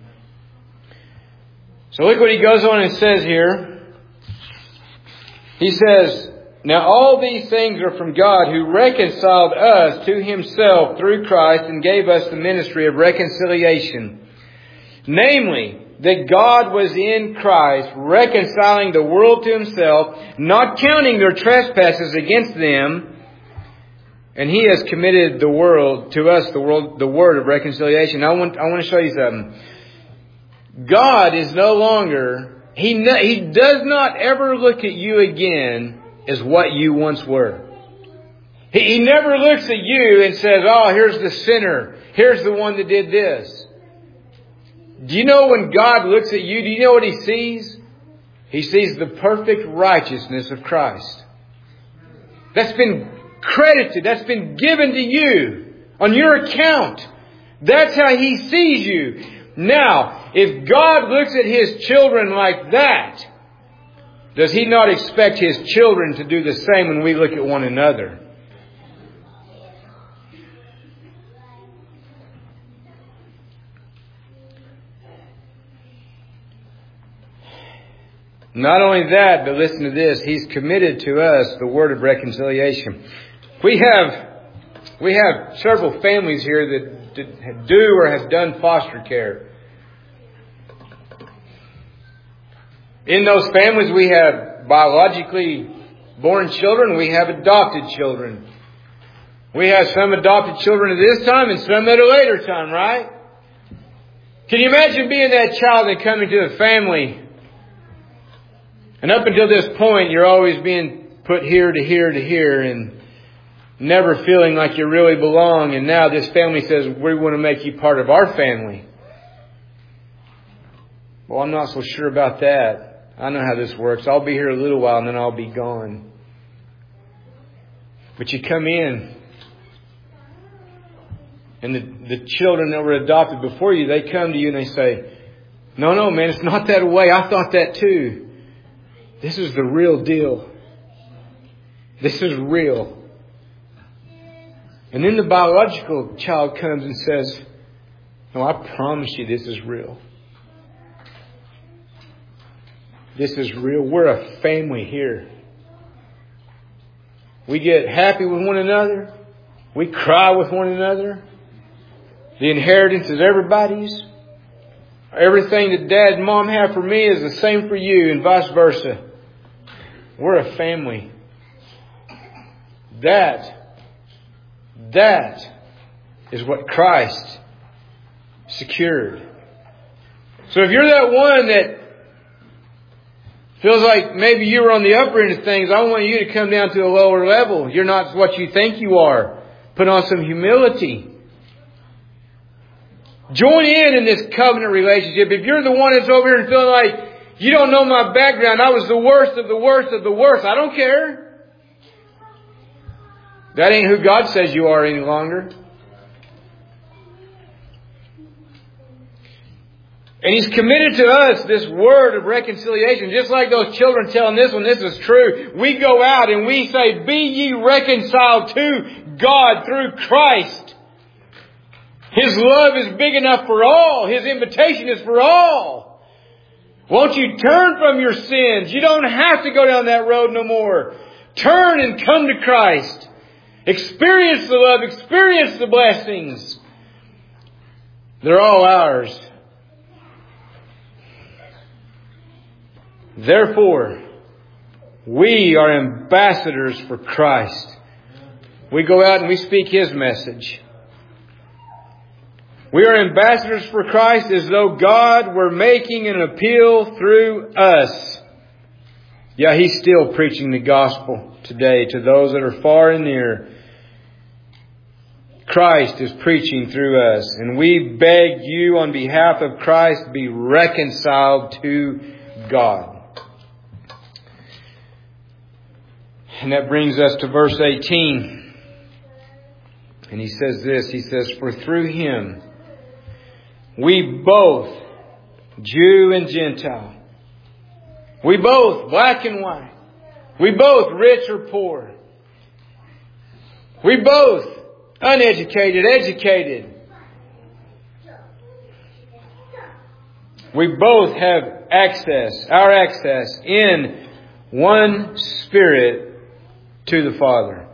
So look what he goes on and says here. He says, now all these things are from God, who reconciled us to Himself through Christ and gave us the ministry of reconciliation. Namely, that God was in Christ, reconciling the world to Himself, not counting their trespasses against them, and He has committed the world to us, the world, the word of reconciliation. I want, I want to show you something. God is no longer, He, no, He does not ever look at you again as what you once were. He, he never looks at you and says, oh, here's the sinner. Here's the one that did this. Do you know when God looks at you, do you know what He sees? He sees the perfect righteousness of Christ. That's been credited. That's been given to you on your account. That's how He sees you. Now, if God looks at His children like that, does He not expect His children to do the same when we look at one another? Not only that, but listen to this. He's committed to us the word of reconciliation. We have, we have several families here that do or have done foster care. In those families, we have biologically born children. We have adopted children. We have some adopted children at this time and some at a later time, right? Can you imagine being that child and coming to a family? And up until this point, you're always being put here to here to here and never feeling like you really belong. And now this family says, we want to make you part of our family. Well, I'm not so sure about that. I know how this works. I'll be here a little while and then I'll be gone. But you come in and the, the children that were adopted before you, they come to you and they say, no, no, man, it's not that way. I thought that too. This is the real deal. This is real. And then the biological child comes and says, no, I promise you this is real. This is real. We're a family here. We get happy with one another. We cry with one another. The inheritance is everybody's. Everything that Dad and Mom have for me is the same for you and vice versa. We're a family. That, that is what Christ secured. So if you're that one that Feels like maybe you were on the upper end of things. I want you to come down to a lower level. You're not what you think you are. Put on some humility. Join in in this covenant relationship. If you're the one that's over here and feeling like, you don't know my background, I was the worst of the worst of the worst, I don't care. That ain't who God says you are any longer. And He's committed to us this word of reconciliation. Just like those children telling this one, this is true. We go out and we say, be ye reconciled to God through Christ. His love is big enough for all. His invitation is for all. Won't you turn from your sins? You don't have to go down that road no more. Turn and come to Christ. Experience the love. Experience the blessings. They're all ours. Therefore, we are ambassadors for Christ. We go out and we speak His message. We are ambassadors for Christ as though God were making an appeal through us. Yeah, He's still preaching the gospel today to those that are far and near. Christ is preaching through us. And we beg you on behalf of Christ, be reconciled to God. And that brings us to verse eighteen. And he says this, he says, for through Him, we both, Jew and Gentile, we both, black and white, we both, rich or poor, we both, uneducated, educated, we both have access, our access in one Spirit to the Father.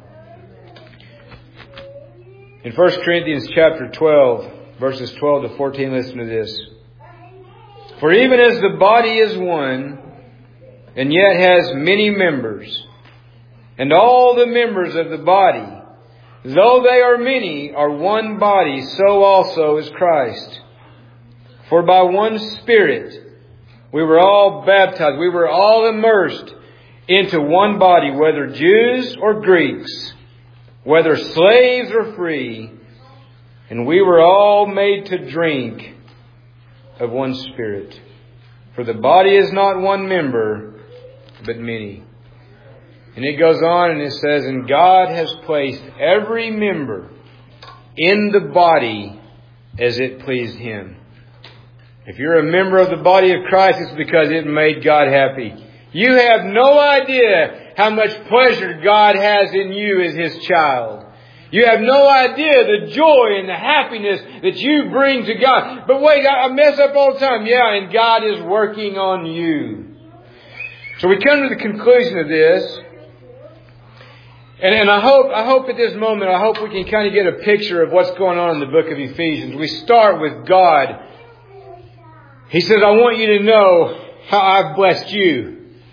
In First Corinthians chapter twelve, verses twelve to fourteen, listen to this. For even as the body is one, and yet has many members, and all the members of the body, though they are many, are one body, so also is Christ. For by one Spirit we were all baptized, we were all immersed into one body, whether Jews or Greeks, whether slaves or free, and we were all made to drink of one Spirit. For the body is not one member, but many. And it goes on and it says, and God has placed every member in the body as it pleased Him. If you're a member of the body of Christ, it's because it made God happy. You have no idea how much pleasure God has in you as His child. You have no idea the joy and the happiness that you bring to God. But wait, I mess up all the time. Yeah, and God is working on you. So we come to the conclusion of this. And, and I hope, I hope at this moment, I hope we can kind of get a picture of what's going on in the book of Ephesians. We start with God. He says, I want you to know how I've blessed you.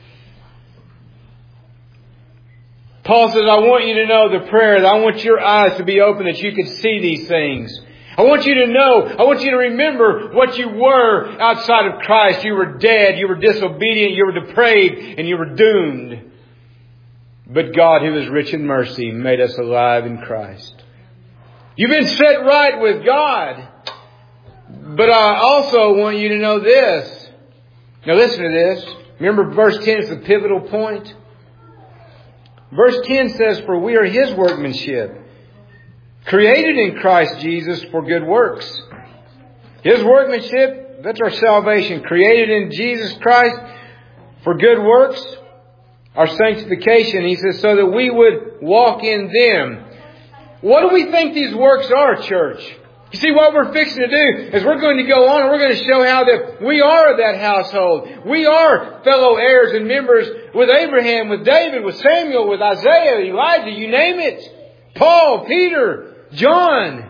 Paul says, I want you to know the prayer. I want your eyes to be open that you can see these things. I want you to know, I want you to remember what you were outside of Christ. You were dead, you were disobedient, you were depraved, and you were doomed. But God, who is rich in mercy, made us alive in Christ. You've been set right with God. But I also want you to know this. Now listen to this. Remember verse ten is the pivotal point. Verse ten says, for we are His workmanship, created in Christ Jesus for good works. His workmanship, that's our salvation, created in Jesus Christ for good works. Our sanctification, he says, so that we would walk in them. What do we think these works are, church? You see, what we're fixing to do is we're going to go on and we're going to show how that we are that household. We are fellow heirs and members with Abraham, with David, with Samuel, with Isaiah, Elijah, you name it. Paul, Peter, John.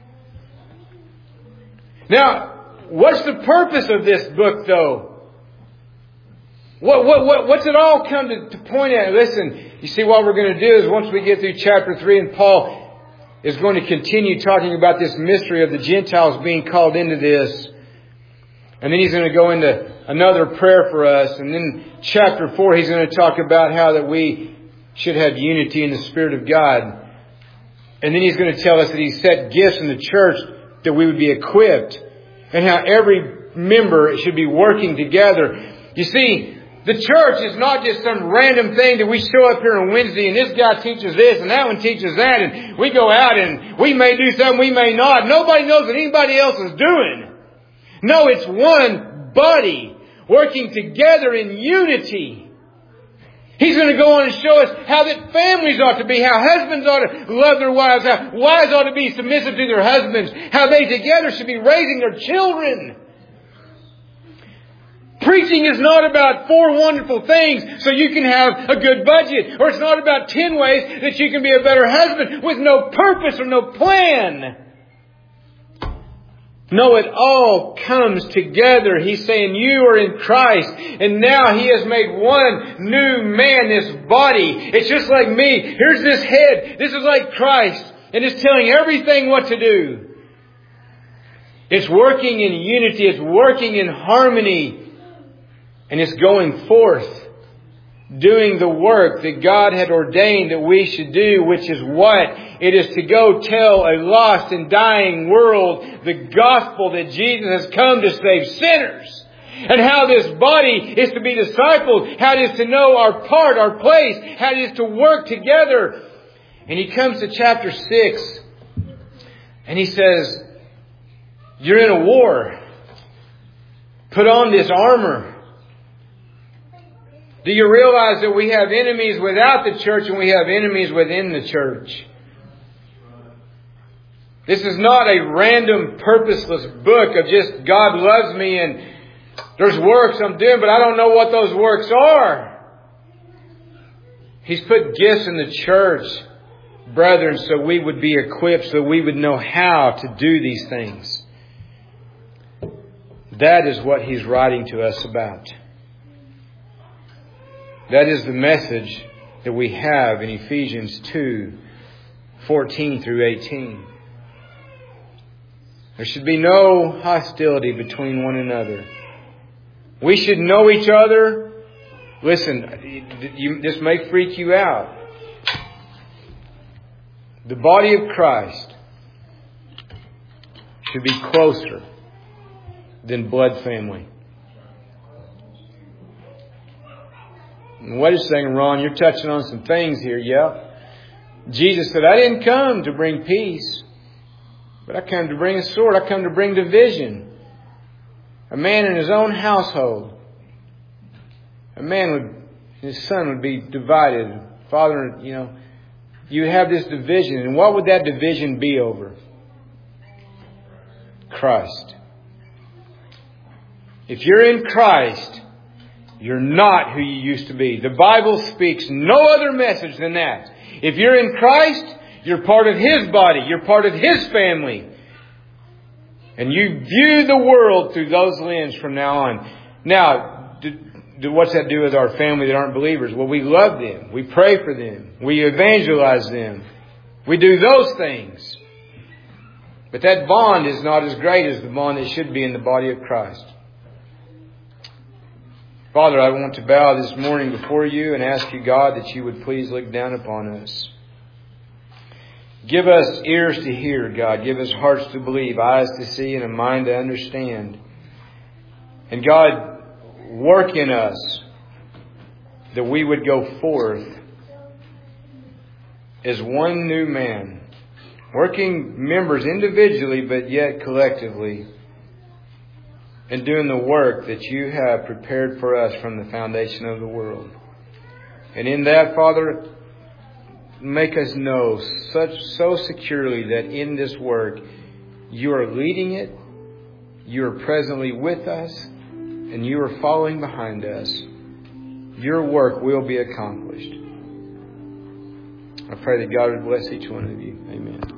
Now, what's the purpose of this book, though? What, what, what, what's it all come to, to point at? Listen, you see, what we're going to do is once we get through chapter three, and Paul is going to continue talking about this mystery of the Gentiles being called into this. And then He's going to go into another prayer for us. And then chapter four, He's going to talk about how that we should have unity in the Spirit of God. And then He's going to tell us that He set gifts in the church that we would be equipped. And how every member should be working together. You see, the church is not just some random thing that we show up here on Wednesday and this guy teaches this and that one teaches that. And we go out and we may do something, we may not. Nobody knows what anybody else is doing. No, it's one body working together in unity. He's going to go on and show us how that families ought to be, how husbands ought to love their wives, how wives ought to be submissive to their husbands, how they together should be raising their children. Preaching is not about four wonderful things so you can have a good budget. Or it's not about ten ways that you can be a better husband with no purpose or no plan. No, it all comes together. He's saying you are in Christ. And now He has made one new man, this body. It's just like me. Here's this head. This is like Christ. And it's telling everything what to do. It's working in unity. It's working in harmony. And it's going forth, doing the work that God had ordained that we should do, which is what? It is to go tell a lost and dying world the gospel that Jesus has come to save sinners. And how this body is to be discipled, how it is to know our part, our place, how it is to work together. And He comes to chapter six and He says, you're in a war. Put on this armor. Do you realize that we have enemies without the church and we have enemies within the church? This is not a random, purposeless book of just God loves me and there's works I'm doing, but I don't know what those works are. He's put gifts in the church, brethren, so we would be equipped, so we would know how to do these things. That is what He's writing to us about. That is the message that we have in Ephesians two, fourteen through eighteen. There should be no hostility between one another. We should know each other. Listen, you, this may freak you out. The body of Christ should be closer than blood family. Wait a second, Ron, you're touching on some things here. Yeah. Jesus said, I didn't come to bring peace, but I come to bring a sword. I come to bring division. A man in his own household, a man would, his son would be divided. Father, you know, you have this division. And what would that division be over? Christ. If you're in Christ, you're not who you used to be. The Bible speaks no other message than that. If you're in Christ, you're part of His body. You're part of His family. And you view the world through those lenses from now on. Now, do, do, what's that do with our family that aren't believers? Well, we love them. We pray for them. We evangelize them. We do those things. But that bond is not as great as the bond that should be in the body of Christ. Father, I want to bow this morning before You and ask You, God, that You would please look down upon us. Give us ears to hear, God. Give us hearts to believe, eyes to see, and a mind to understand. And God, work in us that we would go forth as one new man, working members individually, but yet collectively, and doing the work that You have prepared for us from the foundation of the world. And in that, Father, make us know such so securely that in this work You are leading it, You are presently with us, and You are following behind us. Your work will be accomplished. I pray that God would bless each one of you. Amen.